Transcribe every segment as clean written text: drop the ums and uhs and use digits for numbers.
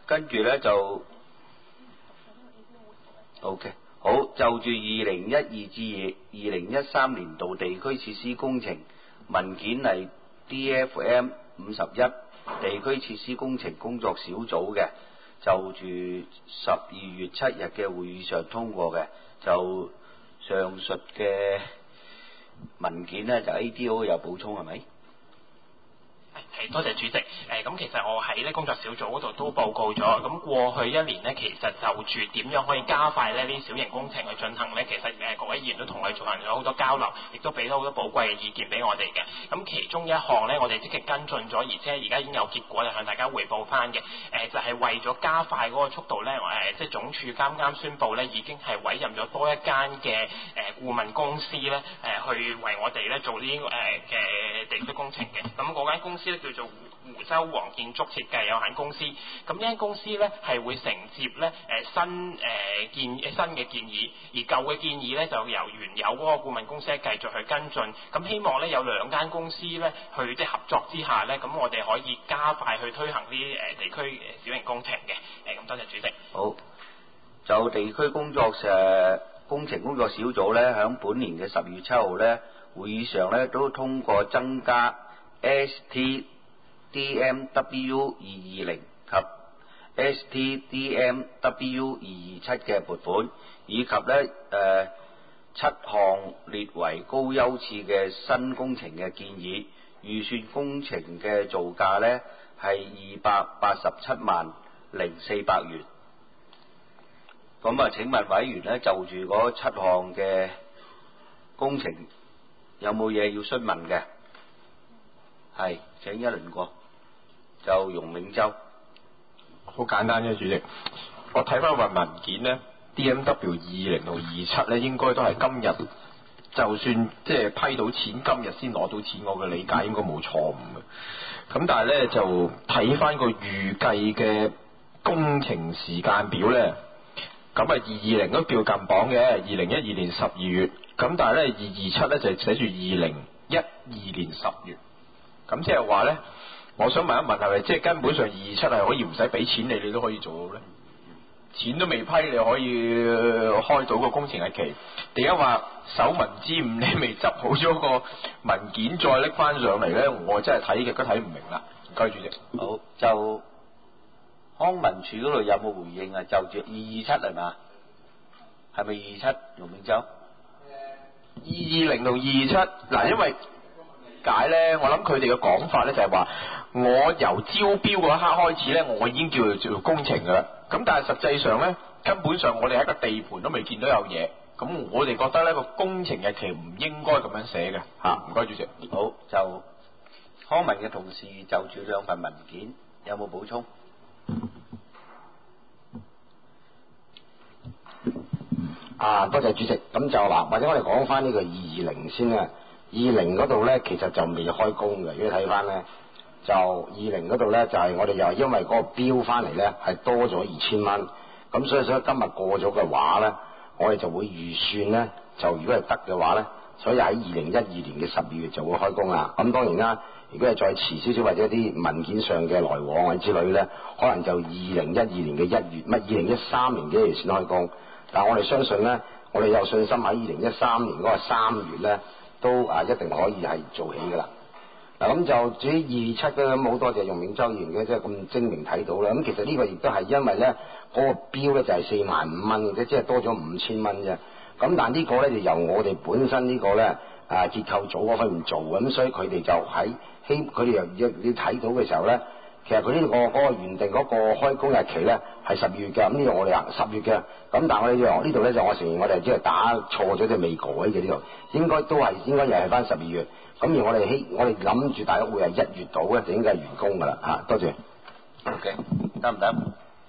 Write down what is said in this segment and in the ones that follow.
跟住咧就 OK 好，就住2012至2013年度地區設施工程文件係 DFM 51地區設施工程工作小組嘅，就住12月7日嘅會議上通過嘅，就上述嘅文件咧就 ADO 有補充係咪？ 係，多謝主席。咁其實我喺咧工作小組嗰度都報告咗，咁過去一年呢，其實就住點樣可以加快咧呢啲小型工程去進行呢？其實各位議員都同我哋進行咗好多交流，亦都俾咗好多寶貴嘅意見俾我哋嘅。咁其中一項呢，我哋積極跟進咗，而且而家已經有結果，就向大家彙報翻嘅。就係為咗加快嗰個速度呢，即係總署啱啱宣布呢，已經係委任咗多一間嘅顧問公司呢，去為我哋呢做呢嘅地區工程嘅。咁嗰間公司呢，叫做湖州黃建築設計有限公司。咁呢間公司呢，係會承接呢新嘅建議，而舊嘅建議呢，就由原有嗰個顧問公司繼續去跟進。咁希望呢，有兩間公司呢，去即係合作之下呢，咁我哋可以加快去推行啲地區小型工程嘅。咁多謝主席。 好，就地區工程工作小組呢，響本年嘅10月7號呢會議上呢，都通過增加 STDMW 220及 STDMW 227嘅撥款，以及呢7項列為高優次嘅新工程嘅建議，預算工程嘅造價呢係2870400元。咁啊，請問委員呢，就住嗰7項嘅工程有冇嘢要詢問嘅？係，請一輪過。就容永洲。 好簡單啫，主席。我睇翻份文件呢 DMW 20到27呢，應該都係今日，就算即係批到錢，今日先攞到錢，我嘅理解應該冇錯誤嘅。咁但係呢，就睇翻個預計嘅工程時間表呢，咁啊220都叫近榜嘅，2012年12月，咁但係呢227呢，就寫住2012年10月，咁即係話呢，我想問一問係咪即係根本上227係可以唔使俾錢你都可以做到呢？錢都未批你可以開到個工程日期？點解話手民之誤你未執好咗個文件再拎翻上嚟呢？我真係睇極都睇唔明啦。唔該主席。 好，就康文署嗰度有冇回應啊？就住227係嘛？係咪227容永洲 ？220到227嗱，因為解呢，我諗佢哋嘅講法呢就係話，我由招標嗰一刻開始呢，我已經叫做工程噶啦。咁但係實際上呢，根本上我哋喺個地盤都未見到有嘢。咁我哋覺得呢個工程日期唔應該咁樣寫嘅嚇。唔該主席。 好，就康文嘅同事就住兩份文件有冇補充？ 多謝主席。咁就嗱，或者我哋講翻呢個220先啦。20嗰度呢，其實就未開工嘅。如果睇翻呢，就20嗰度呢，就係我哋又係因為嗰個標翻嚟呢，係多咗2000蚊，咁所以今日過咗嘅話呢，我哋就會預算呢，就如果係得嘅話呢，所以喺2012年嘅12月就會開工啦。咁當然啦，如果係再遲少少或者啲文件上嘅來往啊之類呢，可能就2012年嘅1月，唔係2013年嘅1月先開工。但係我哋相信呢，我哋有信心喺2013年嗰個3月呢，都一定可以係做起噶啦。嗱，咁就至於227咧，咁好多謝容永洲議員嘅，即係咁精明睇到啦。咁其實呢個亦都係因為咧嗰個標咧就係45000蚊嘅啫，即係多咗5000蚊啫。咁但係呢個咧就由我哋本身呢個咧結構組嗰方面做嘅，咁所以佢哋就喺佢哋又你睇到嘅時候咧，其實佢呢個嗰個原定嗰個開工日期咧係12月嘅，咁呢個我哋話10月嘅。咁但係我哋呢度咧就我承認我哋只係打錯咗，即係未改嘅呢度，應該又係翻12月。咁而我哋諗住大約會係1月到咧，就應該係完工噶啦嚇。多謝。 OK， 得唔得？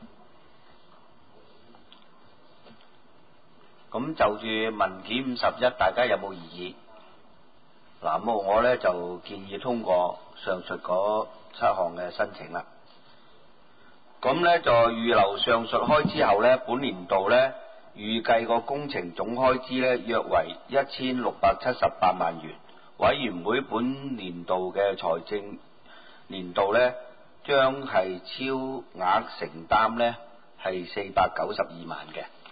咁就住文件51，大家有冇異議？嗱，咁我咧就建議通過上述嗰7項嘅申請啦。咁咧就預留上述開支後咧，本年度咧預計個工程總開支咧約為1678萬元。委員會本年度嘅財政年度咧將係超額承擔呢係492萬嘅。